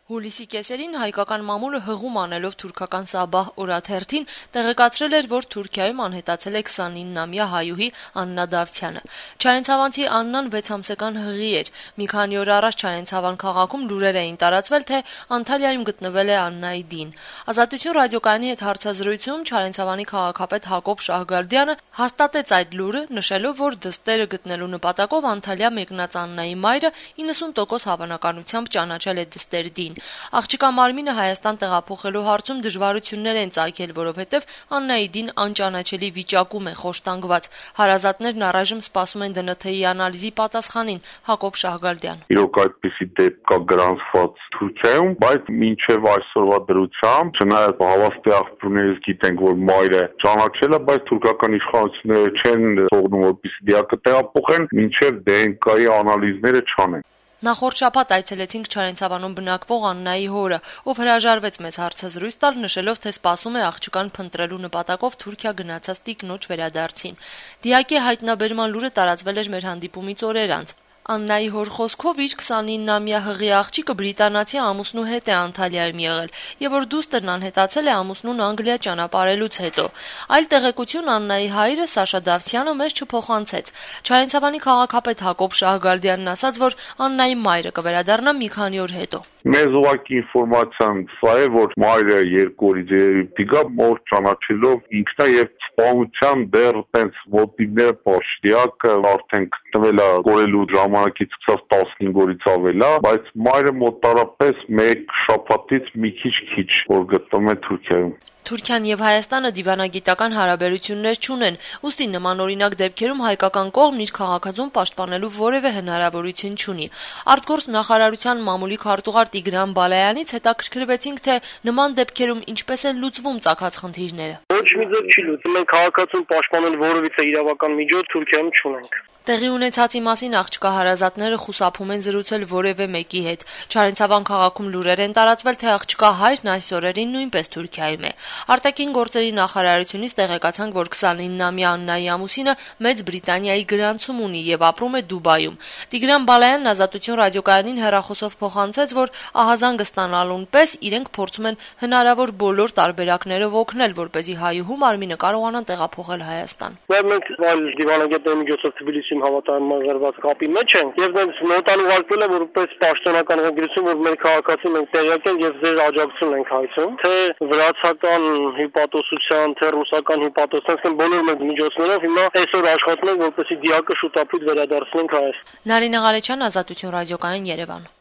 Հուլիսի կեսերին հայկական մամուլը հղում անելով թուրքական Սաբահ օրաթերթին տեղեկացրել էր, որ Թուրքիայում անհետացել է 29-ամյա հայուհի Աննա Դավթյանը։ Չարենցավանցի Աննան 6 ամսական հղի էր։ Մի քանի օր առաջ Չարենցավան քաղաքում լուրեր էին տարածվել, թե Անտալիայում գտնվել է Աննայի դին։ Ազատություն ռադիոկայանի հետ հարցազրույցում Չարենցավանի քաղաքապետ Հակոբ Շահգարդյանը հաստատեց այդ լուրը, նշելով, որ դստերը գտնելու նպատակով Անտալիա մեկնած Աննայի մայրը 90% հավանականությամբ ճանաչել է դստեր դին։ Աղջկա մարմինը Հայաստան տեղափոխելու հարցում դժվարություններ են ծագել, որովհետև Աննայի դին անճանաչելի վիճակում է խոշտանգված։ Հարազատներն առայժմ սպասում են ԴՆԹ-ի անալիզի պատասխանին։ Հակոբ Շահգարդյան. Իրոք այդպիսի դեպք կա գրանցված Թուրքիայում, բայց մինչև այսօրվա դրությամբ, չնայած հավաստի աղբյուրներից գիտենք, որ մայրը ճանաչել է, բայց թուրքական իշխանությունները չեն թողնում, որպեսզի դիակը տեղափոխեն, մինչև ԴՆԿ-ի անալիզները չանեն։ Նախորդ շաբաթ այցելեցինք Չարենցավանում բնակվող Աննայի հորը, ով հրաժարվեց մեզ հարցազրույց տալ, նշելով, թե սպասում է աղջկան փնտրելու նպատակով Թուրքիա գնացած տիկնոջ վերադարձին։ Դիակի հայտնաբերման լուրը տարածվել էր մեր հանդիպումից օրեր անց։ Աննայի հոր խոսքով իր 29-ամյա հղի աղջիկը բրիտանացի ամուսնու հետ է Անտալիայում եղել, եւ որ դուստրն անհետացել է ամուսնուն Անգլիա ճանապարհելուց հետո։ Այլ տեղեկություն Աննայի հայրը Սաշա Դավթյանը մեզ չփոխանցեց։ Չարենցավանի քաղաքապետ Հակոբ Շահգարդյանն ասաց, որ Աննայի մայրը կվերադառնա մի քանի օր հետո։ Մեզ ուղղակի ինֆորմացիան սա է, որ մայրը 2 օրից երևի գա մոր ճանաչելով ինքնա եւ սպանության դեռ տենց մոտիվները պաշտիակ արդեն գտնվել է կորելու ժամանակից սկսած 15 օրից ավել է, բայց մայրը մոտարապես 1 շաբաթից մի քիչ որ գտնվում է Թուրքիայում։ Թուրքիան եւ Հայաստանը դիվանագիտական հարաբերություններ չունեն, ուստի նմանօրինակ դեպքերում հայկական կողմն իր քաղաքացուն պաշտպանելու որևէ հնարավորություն չունի։ Արտգործ նախարարության մամուլի քարտուղար Տիգրան Բալայանից հետաքրքրվեցինք, թե նման դեպքերում ինչպես են լուծվում ծագած խնդիրները։ Ոչ մի ձև չի լուծում, մենք քաղաքացուն պաշտպանել որևիցե իրավական միջոց Թուրքիայում չունենք։ Տեղի ունեցածի մասին աղջկա հարազատները խուսափում են զրուցել որևէ մեկի հետ։ Չարենցավան քաղաքում լուրեր են տարածվել, թե աղջկա հայրն այս օրերին նույնպես Թուրքիայում է։ Արտաքին գործերի նախարարությունից տեղեկացանք, որ 29-ամյա Աննայի ամուսինը Մեծ Բրիտանիայի գրանցում ունի եւ ապրում է Դուբայում։ Տիգրան Բալայանն Ազատություն ռադիոկայանին հեռախոսով փոխանցեց, որ ահազանգ ստանալուն պես իրենք փորձում են հնարավոր բոլոր տարբերակներով օգնել, որպեսզի հայուհու մարմինը կարողանան տեղափոխել Հայաստան։ Մենք այլ դիվանագետների միջոցով Թբիլիսիում հավատարմագրված կապի մեջ ենք եւ դրանց նոտան ուղարկվել է որպես պաշտոնական հնգրություն, որ մեր քաղաքացին մենք տեղյակ ենք եւ ձեր աջակցությունն ենք հայցում, թե վրացական հիպատոսության, թե ռուսական հիպատոսության բոլոր մեր միջոցներով հիմա այսօր աշխատում ենք, որպեսզի դիակը շուտապույտ վերադարձնենք Հայաստան։ Նարինե Ղարեչյան, Ազատություն ռադիոկայան, Երևան։